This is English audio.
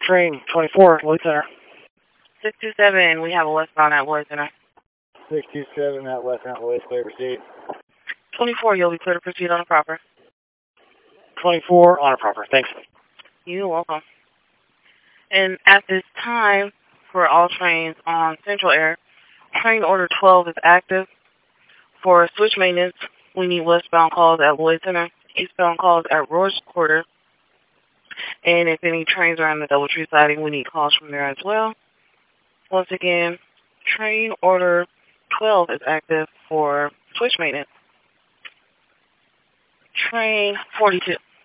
Train 24, Lloyd Center. 627, we have a westbound at Lloyd Center. 627 at westbound Lloyd, clear to proceed. 24, you'll be clear to proceed on a proper. 24, on a proper, thanks. You're welcome. And at this time, for all trains on Central Air, train order 12 is active. For switch maintenance, we need westbound calls at Lloyd Center, eastbound calls at Roy's Quarter. And if any trains are on the Doubletree siding, we need calls from there as well. Once again, train order 12 is active for switch maintenance. Train 42.